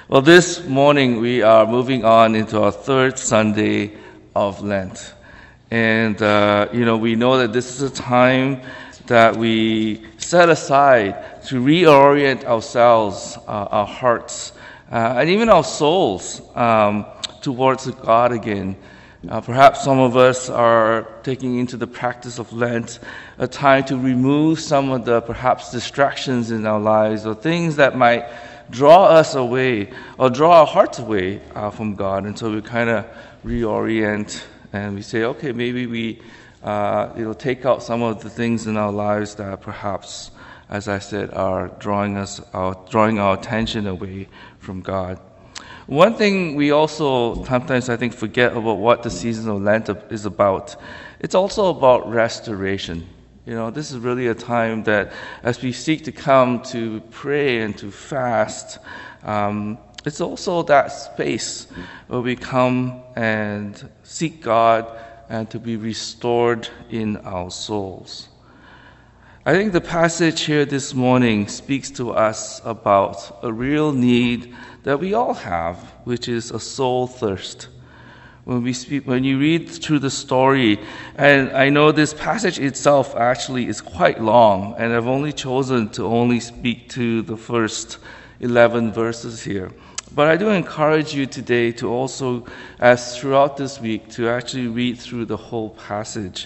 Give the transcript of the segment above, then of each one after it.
Well, this morning we are moving on into our third Sunday of Lent. And, we know that this is a time that we set aside to reorient ourselves, our hearts, and even our souls towards God again. Perhaps some of us are taking into the practice of Lent a time to remove some of the perhaps distractions in our lives or things that might draw us away or draw our hearts away from God. And so we kind of reorient and we say, okay, maybe we take out some of the things in our lives that perhaps, as I said, are drawing our attention away from God. One thing we also sometimes, I think, forget about what the season of Lent is about. It's also about restoration. This is really a time that as we seek to come to pray and to fast, it's also that space where we come and seek God and to be restored in our souls. I think the passage here this morning speaks to us about a real need that we all have, which is a soul thirst. When you read through the story, and I know this passage itself actually is quite long, and I've only chosen to speak to the first 11 verses here. But I do encourage you today to also, as throughout this week, to actually read through the whole passage.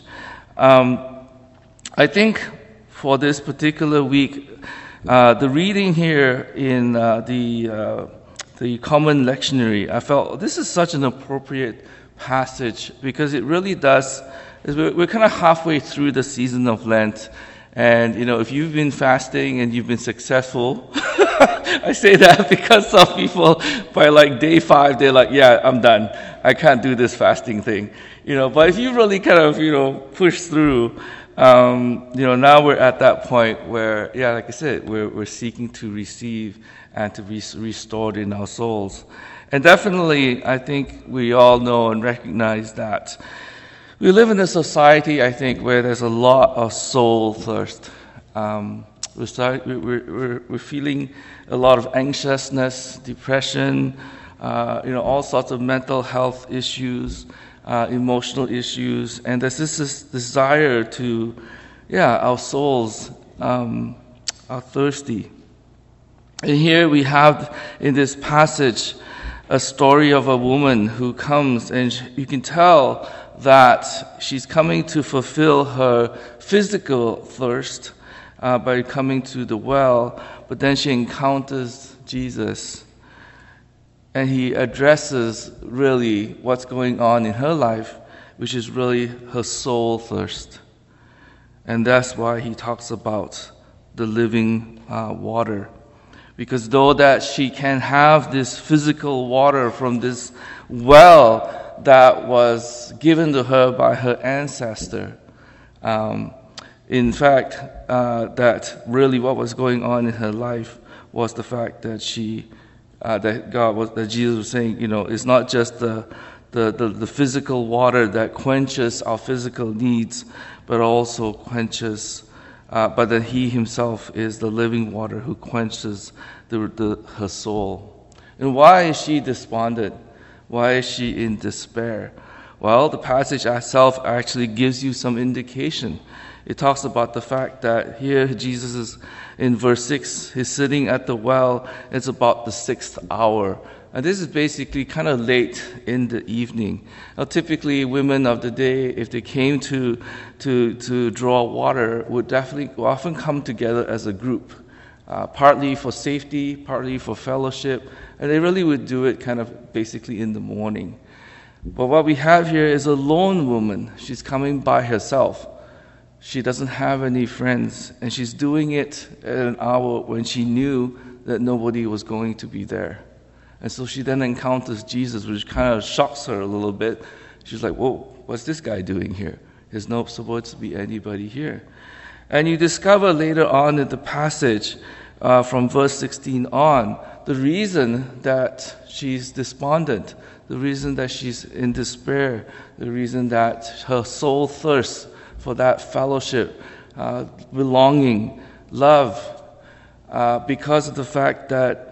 I think for this particular week, the reading here in the Common Lectionary, I felt this is such an appropriate passage because it really does. We're kind of halfway through the season of Lent, and if you've been fasting and you've been successful, I say that because some people by like day 5 they're like, yeah, I'm done. I can't do this fasting thing, But if you really kind of push through, now we're at that point where, like I said, we're seeking to receive and to be restored in our souls. And definitely, I think we all know and recognize that we live in a society, I think, where there's a lot of soul thirst. We're feeling a lot of anxiousness, depression, all sorts of mental health issues, emotional issues, and there's this desire to, our souls are thirsty. And here we have in this passage a story of a woman who comes, and you can tell that she's coming to fulfill her physical thirst by coming to the well, but then she encounters Jesus. And he addresses really what's going on in her life, which is really her soul thirst. And that's why he talks about the living water. Because though that she can have this physical water from this well that was given to her by her ancestor, in fact, that really what was going on in her life was the fact that that Jesus was saying, it's not just the physical water that quenches our physical needs, but also quenches. But that He Himself is the living water who quenches her soul. And why is she despondent? Why is she in despair? Well, the passage itself actually gives you some indication. It talks about the fact that here Jesus is in verse 6, he's sitting at the well. It's about the 6th hour. And this is basically kind of late in the evening. Now, typically, women of the day, if they came to draw water, would often come together as a group, partly for safety, partly for fellowship, and they really would do it kind of basically in the morning. But what we have here is a lone woman. She's coming by herself. She doesn't have any friends, and she's doing it at an hour when she knew that nobody was going to be there. And so she then encounters Jesus, which kind of shocks her a little bit. She's like, whoa, what's this guy doing here? There's not supposed to be anybody here. And you discover later on in the passage, from verse 16 on, the reason that she's despondent, the reason that she's in despair, the reason that her soul thirsts for that fellowship, belonging, love, because of the fact that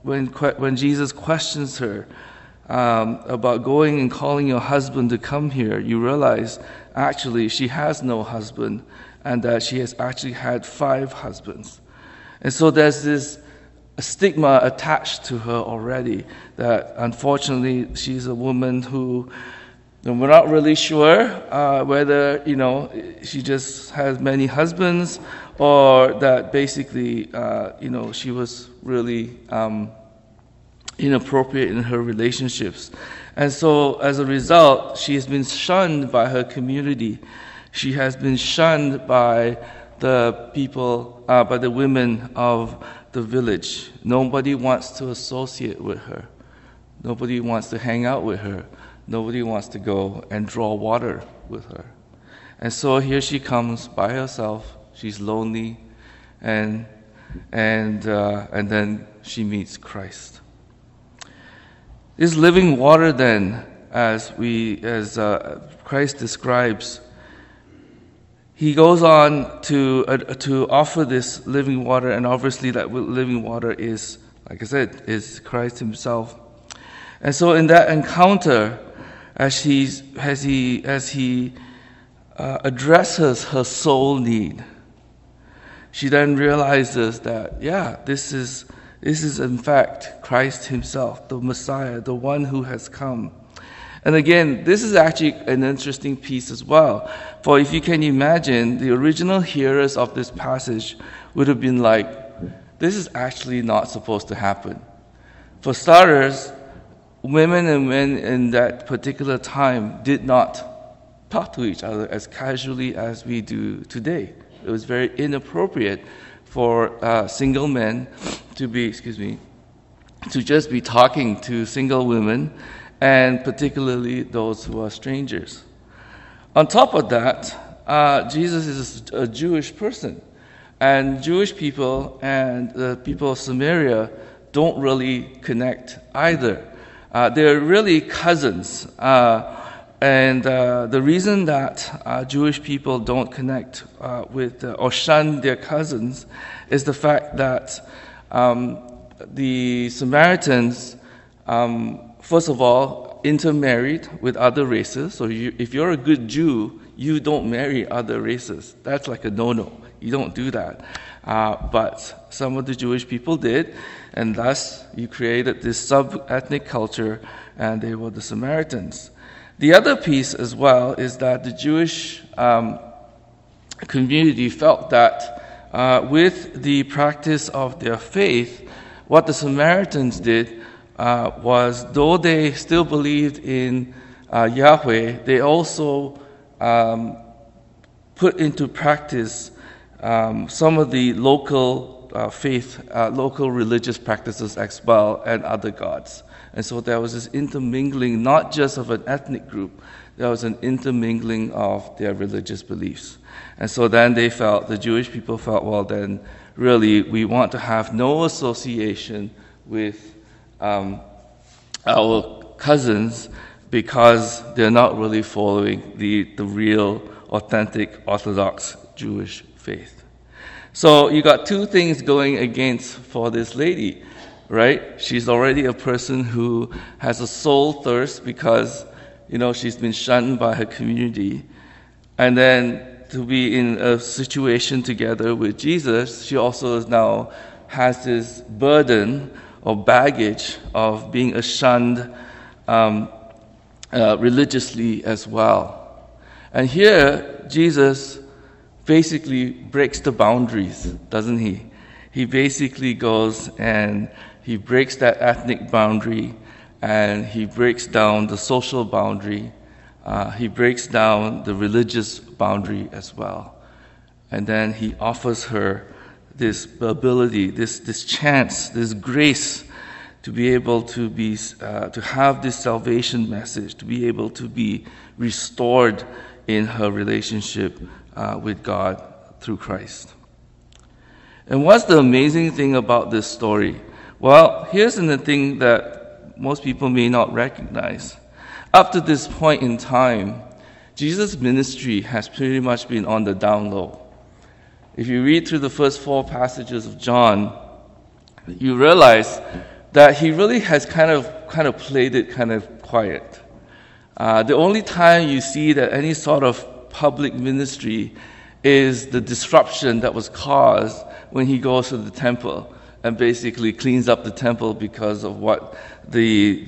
when Jesus questions her about going and calling your husband to come here, you realize actually she has no husband and that she has actually had 5 husbands. And so there's this stigma attached to her already that unfortunately she's a woman who, and we're not really sure whether, she just has many husbands or that basically, she was really inappropriate in her relationships. And so as a result, she has been shunned by her community. She has been shunned by the people, by the women of the village. Nobody wants to associate with her. Nobody wants to hang out with her. Nobody wants to go and draw water with her. And so here she comes by herself. She's lonely, and then she meets Christ. This living water, then, as Christ describes, he goes on to offer this living water, and obviously that living water is, like I said, is Christ Himself. And so in that encounter, as he addresses her soul need, she then realizes that, this is in fact Christ Himself, the Messiah, the one who has come. And again, this is actually an interesting piece as well. For if you can imagine, the original hearers of this passage would have been like, this is actually not supposed to happen. For starters, women and men in that particular time did not talk to each other as casually as we do today. It was very inappropriate for single men to just be talking to single women, and particularly those who are strangers. On top of that, Jesus is a Jewish person, and Jewish people and the people of Samaria don't really connect either. They're really cousins, and the reason that Jewish people don't connect with or shun their cousins is the fact that the Samaritans, first of all, intermarried with other races. So if you're a good Jew, you don't marry other races. That's like a no-no. You don't do that. But some of the Jewish people did, and thus you created this sub-ethnic culture, and they were the Samaritans. The other piece as well is that the Jewish community felt that with the practice of their faith, what the Samaritans did was, though they still believed in Yahweh, they also put into practice some of the local local religious practices as well, and other gods. And so there was this intermingling, not just of an ethnic group, there was an intermingling of their religious beliefs. And so then the Jewish people felt, well then, really, we want to have no association with our cousins because they're not really following the real, authentic, Orthodox Jewish faith. So you got two things going against for this lady, right? She's already a person who has a soul thirst because, she's been shunned by her community. And then to be in a situation together with Jesus, she also now has this burden or baggage of being shunned religiously as well. And here, Jesus basically breaks the boundaries, doesn't he? He basically goes and he breaks that ethnic boundary, and he breaks down the social boundary. He breaks down the religious boundary as well. And then he offers her this ability, this chance, this grace to be able to have this salvation message, to be able to be restored in her relationship with God through Christ. And what's the amazing thing about this story? Well, here's the thing that most people may not recognize. Up to this point in time, Jesus' ministry has pretty much been on the down low. If you read through the first 4 passages of John, you realize that he really has kind of played it kind of quiet. The only time you see that any sort of public ministry is the disruption that was caused when he goes to the temple and basically cleans up the temple because of what the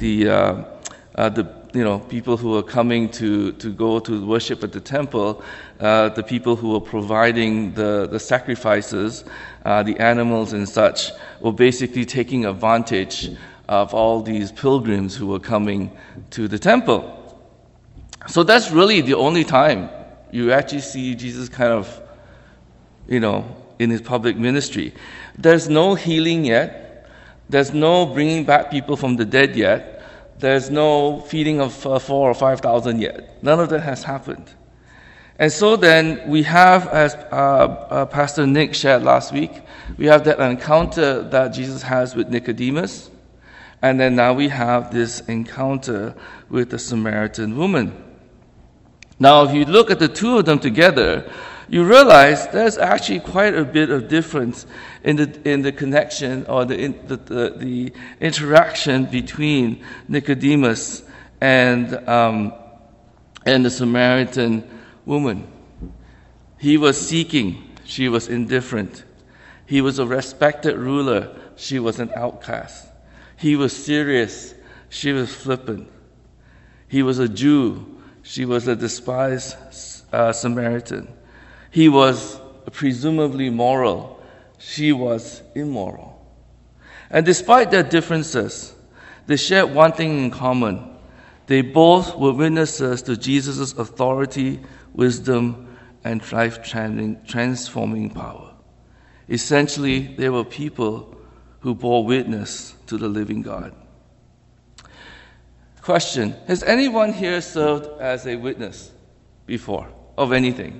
people who are coming to go to worship at the temple, the people who are providing the sacrifices, the animals and such, were basically taking advantage of all these pilgrims who were coming to the temple. So that's really the only time you actually see Jesus kind of, in his public ministry. There's no healing yet. There's no bringing back people from the dead yet. There's no feeding of 4,000 or 5,000 yet. None of that has happened. And so then we have, as Pastor Nick shared last week, we have that encounter that Jesus has with Nicodemus. And then now we have this encounter with the Samaritan woman. Now, if you look at the two of them together, you realize there's actually quite a bit of difference in the connection or the interaction between Nicodemus and the Samaritan woman. He was seeking, she was indifferent. He was a respected ruler, she was an outcast. He was serious, she was flippant. He was a Jew, she was a despised Samaritan. He was presumably moral. She was immoral. And despite their differences, they shared one thing in common. They both were witnesses to Jesus' authority, wisdom, and life-transforming power. Essentially, they were people who bore witness to the living God. Question: has anyone here served as a witness before of anything?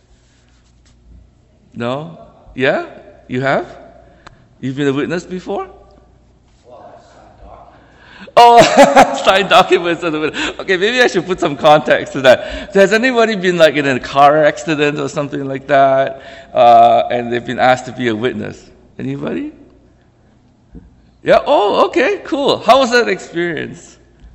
No? Yeah? You have? You've been a witness before? Well, I signed documents. Oh, signed documents. Okay, maybe I should put some context to that. So has anybody been like in a car accident or something like that, and they've been asked to be a witness? Anybody? Yeah? Oh, okay, cool. How was that experience?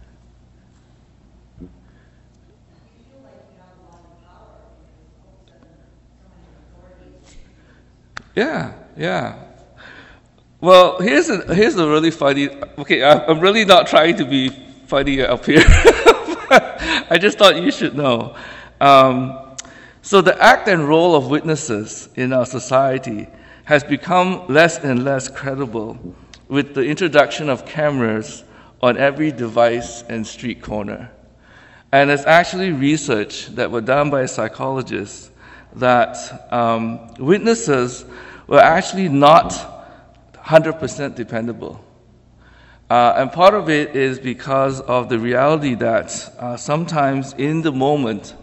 Yeah. Well, here's a really funny. Okay, I'm really not trying to be funny up here. I just thought you should know. So the act and role of witnesses in our society has become less and less credible with the introduction of cameras on every device and street corner. And there's actually research that were done by psychologists that witnesses were actually not 100% dependable. And part of it is because of the reality that sometimes in the moment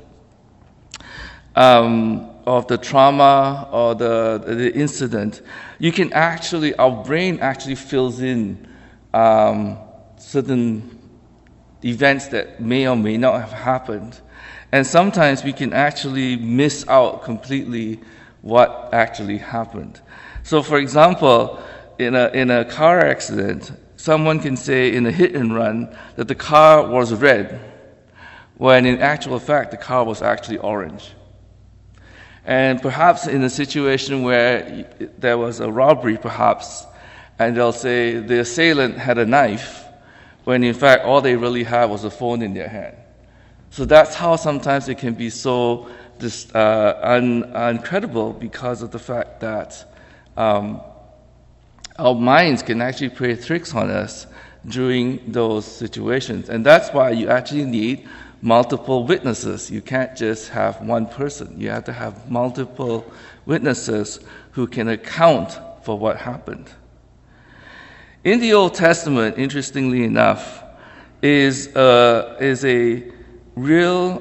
of the trauma or the incident, our brain actually fills in certain events that may or may not have happened. And sometimes we can actually miss out completely what actually happened. So, for example, in a car accident, someone can say in a hit and run that the car was red, when in actual fact the car was actually orange. And perhaps in a situation where there was a robbery, perhaps, and they'll say the assailant had a knife, when in fact all they really had was a phone in their hand. So that's how sometimes it can be so uncredible because of the fact that our minds can actually play tricks on us during those situations. And that's why you actually need multiple witnesses. You can't just have one person. You have to have multiple witnesses who can account for what happened. In the Old Testament, interestingly enough, is a real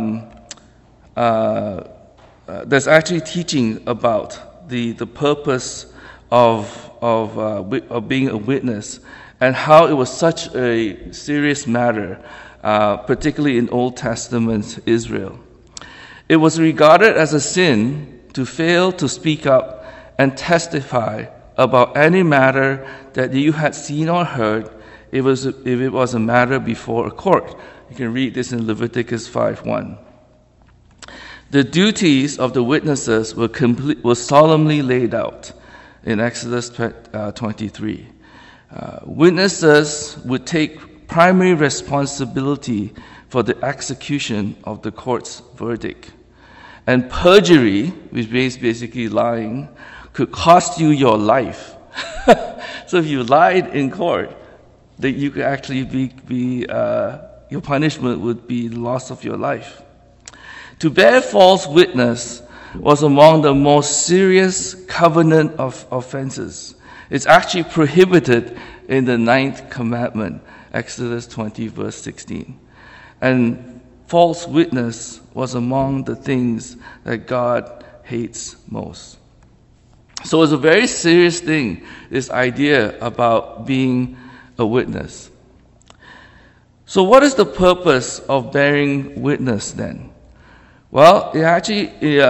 there's actually teaching about the purpose of being a witness and how it was such a serious matter, particularly in Old Testament Israel. It was regarded as a sin to fail to speak up and testify about any matter that you had seen or heard, if it was a matter before a court. You can read this in Leviticus 5:1. The duties of the witnesses were solemnly laid out in Exodus 23. Witnesses would take primary responsibility for the execution of the court's verdict. And perjury, which is basically lying, could cost you your life. So if you lied in court, that you could actually your punishment would be the loss of your life. To bear false witness was among the most serious covenant of offenses. It's actually prohibited in the 9th commandment, Exodus 20, verse 16. And false witness was among the things that God hates most. So it's a very serious thing, this idea about being a witness. So what is the purpose of bearing witness then? Well, we actually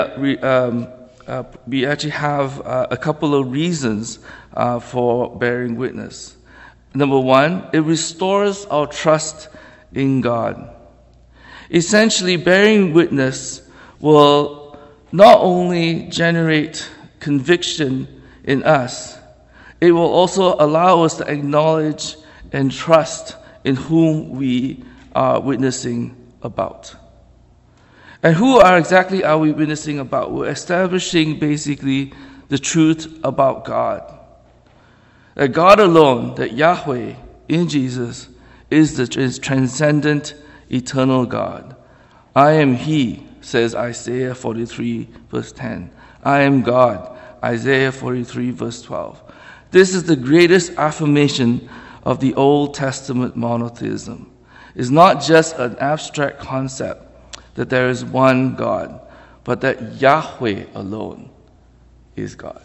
have a couple of reasons for bearing witness. Number one, it restores our trust in God. Essentially, bearing witness will not only generate conviction in us, it will also allow us to acknowledge and trust in whom we are witnessing about. And who exactly are we witnessing about? We're establishing basically the truth about God. That God alone, that Yahweh in Jesus, is the transcendent, eternal God. I am He, says Isaiah 43, verse 10. I am God, Isaiah 43, verse 12. This is the greatest affirmation of the Old Testament monotheism. It's not just an abstract concept that there is one God, but that Yahweh alone is God.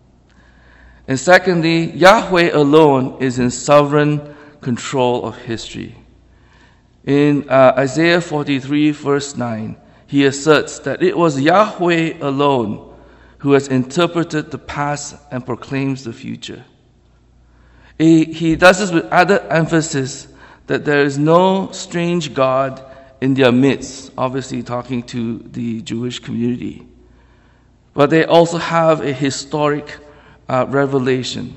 And secondly, Yahweh alone is in sovereign control of history. In Isaiah 43, verse 9, he asserts that it was Yahweh alone who has interpreted the past and proclaims the future. He does this with added emphasis that there is no strange God in their midst, obviously talking to the Jewish community. But they also have a historic revelation.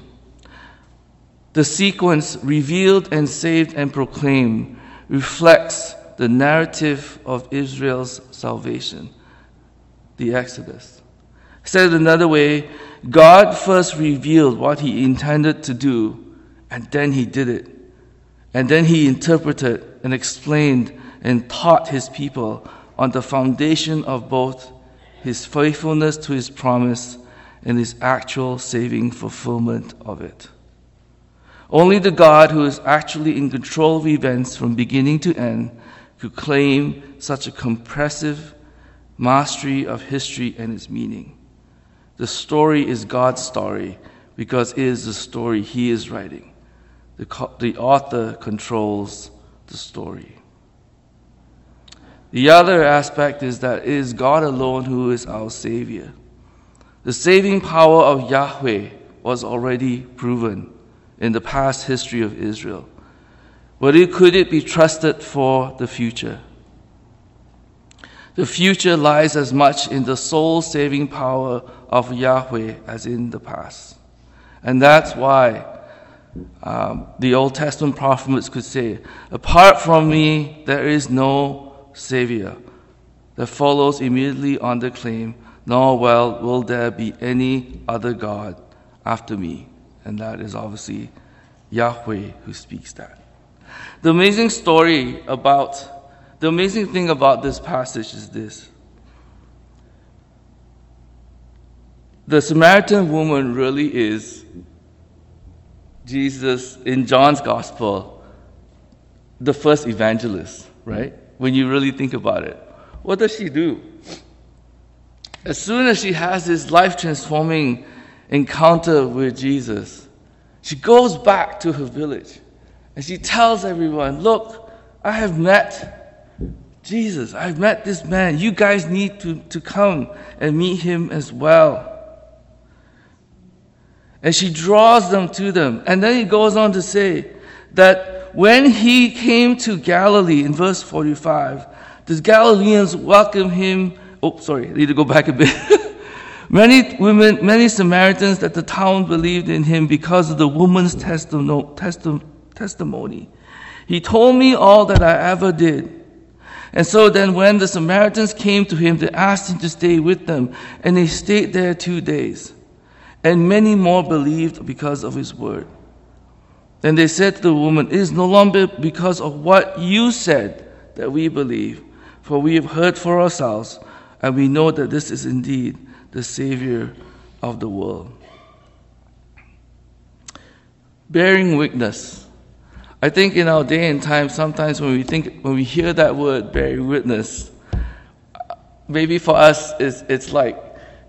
The sequence, revealed and saved and proclaimed, reflects the narrative of Israel's salvation, the Exodus. Said another way, God first revealed what He intended to do, and then He did it. And then He interpreted and explained and taught His people on the foundation of both His faithfulness to His promise and His actual saving fulfillment of it. Only the God who is actually in control of events from beginning to end could claim such a comprehensive mastery of history and its meaning. The story is God's story because it is the story He is writing. The author controls the story. The other aspect is that it is God alone who is our Savior. The saving power of Yahweh was already proven in the past history of Israel. But could it be trusted for the future? The future lies as much in the soul-saving power of Yahweh as in the past. And that's why the Old Testament prophets could say, apart from me, there is no Savior. That follows immediately on the claim, nor will there be any other God after me. And that is obviously Yahweh who speaks that. The amazing thing about this passage is this. The Samaritan woman really is Jesus, in John's Gospel, the first evangelist, right? When you really think about it. What does she do? As soon as she has this life-transforming encounter with Jesus, she goes back to her village and she tells everyone, look, I have met Jesus. I've met this man. You guys need to come and meet him as well. And she draws them to them. And then he goes on to say that when he came to Galilee, in verse 45, the Galileans welcomed him. Oh, sorry, I need to go back a bit. Many Samaritans at the town believed in him because of the woman's testimony. He told me all that I ever did. And so then when the Samaritans came to him, they asked him to stay with them, and he stayed there 2 days. And many more believed because of his word. Then they said to the woman, "It is no longer because of what you said that we believe, for we have heard for ourselves, and we know that this is indeed the Savior of the world." Bearing witness. I think in our day and time, sometimes when we hear that word, bearing witness, maybe for us it's like,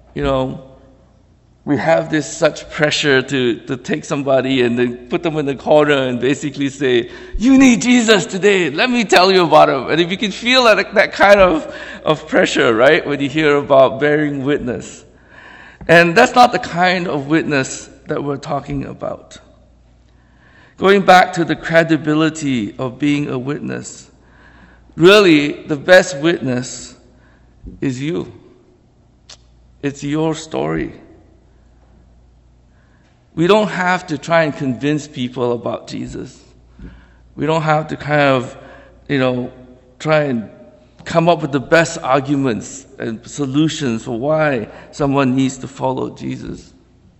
we have this such pressure to take somebody and then put them in the corner and basically say, "You need Jesus today. Let me tell you about him." And if you can feel that kind of pressure, right, when you hear about bearing witness. And that's not the kind of witness that we're talking about. Going back to the credibility of being a witness, really the best witness is you. It's your story. We don't have to try and convince people about Jesus. We don't have to try and come up with the best arguments and solutions for why someone needs to follow Jesus.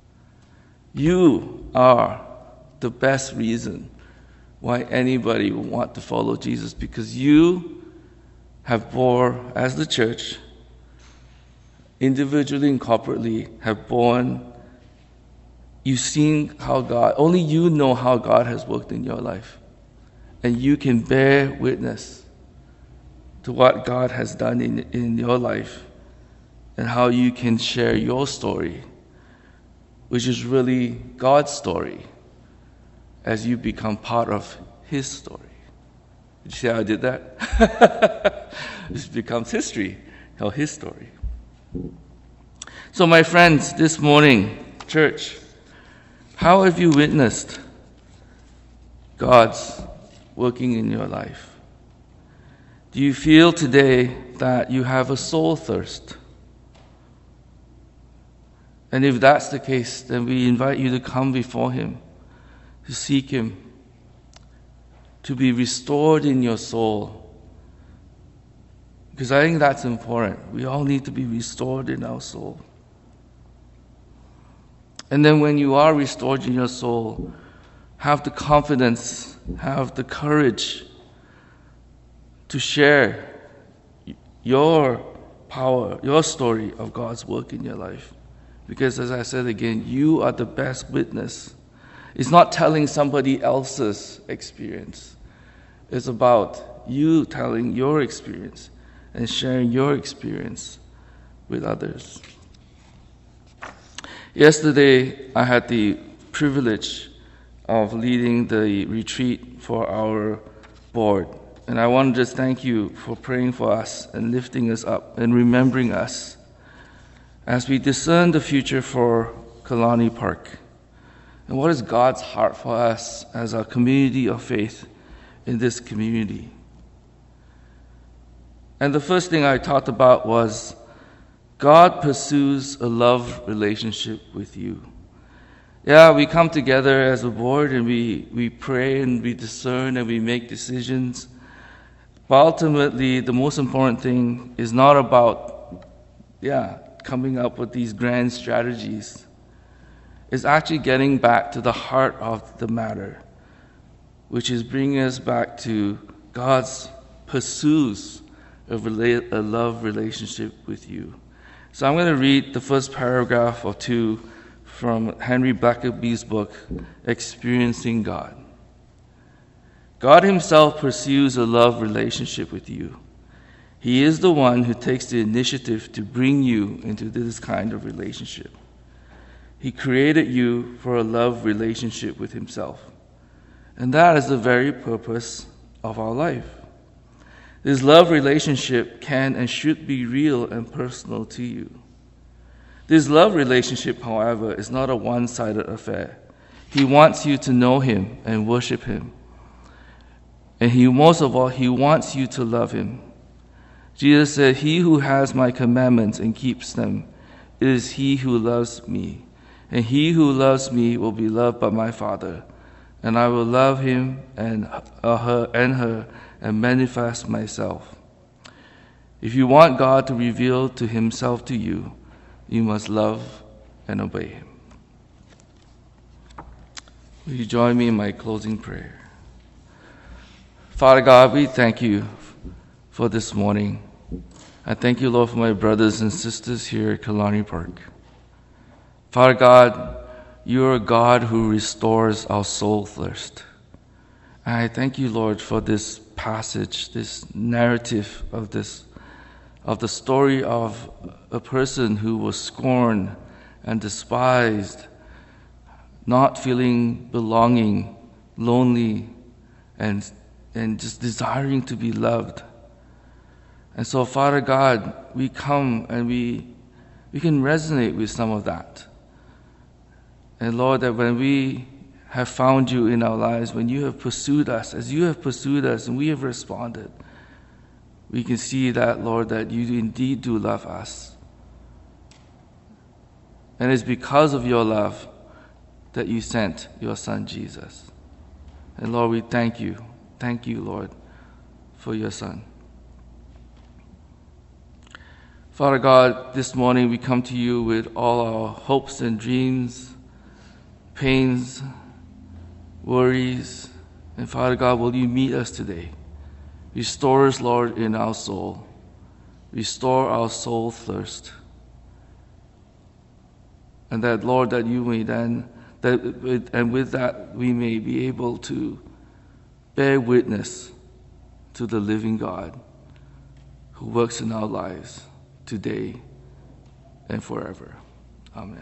You are the best reason why anybody would want to follow Jesus, because you have bore, as the church, individually and corporately, have borne. You've seen how only you know how God has worked in your life. And you can bear witness to what God has done in your life and how you can share your story, which is really God's story, as you become part of His story. Did you see how I did that? This becomes history, His story. So my friends, this morning, church, how have you witnessed God's working in your life? Do you feel today that you have a soul thirst? And if that's the case, then we invite you to come before Him, to seek Him, to be restored in your soul. Because I think that's important. We all need to be restored in our soul. And then when you are restored in your soul, have the confidence, have the courage to share your power, your story of God's work in your life. Because as I said again, you are the best witness. It's not telling somebody else's experience. It's about you telling your experience and sharing your experience with others. Yesterday, I had the privilege of leading the retreat for our board. And I want to just thank you for praying for us and lifting us up and remembering us as we discern the future for Kalani Park. And what is God's heart for us as a community of faith in this community? And the first thing I talked about was God pursues a love relationship with you. Yeah, we come together as a board and we pray and we discern and we make decisions. But ultimately, the most important thing is not about, coming up with these grand strategies. It's actually getting back to the heart of the matter, which is bringing us back to God's pursues a love relationship with you. So I'm going to read the first paragraph or two from Henry Blackaby's book, Experiencing God. God Himself pursues a love relationship with you. He is the one who takes the initiative to bring you into this kind of relationship. He created you for a love relationship with Himself. And that is the very purpose of our life. This love relationship can and should be real and personal to you. This love relationship, however, is not a one-sided affair. He wants you to know him and worship him. And most of all, he wants you to love him. Jesus said, "He who has my commandments and keeps them, it is he who loves me. And he who loves me will be loved by my Father. And I will love him and her and manifest myself." If you want God to reveal to himself to you, you must love and obey him. Will you join me in my closing prayer? Father God, we thank you for this morning. I thank you, Lord, for my brothers and sisters here at Killarney Park. Father God, you are a God who restores our soul thirst. And I thank you, Lord, for this passage, this narrative of the story of a person who was scorned and despised, not feeling belonging, lonely, and just desiring to be loved. And so, Father God, we come and we can resonate with some of that. And Lord, that when we have found you in our lives, when you have pursued us, as you have pursued us and we have responded, we can see that, Lord, that you indeed do love us. And it's because of your love that you sent your Son, Jesus. And Lord, we thank you. Thank you, Lord, for your Son. Father God, this morning we come to you with all our hopes and dreams, pains, worries. And Father God, will you meet us today? Restore us, Lord, in our soul. Restore our soul thirst. And that, Lord, that you may then, and with that we may be able to bear witness to the living God who works in our lives today and forever. Amen.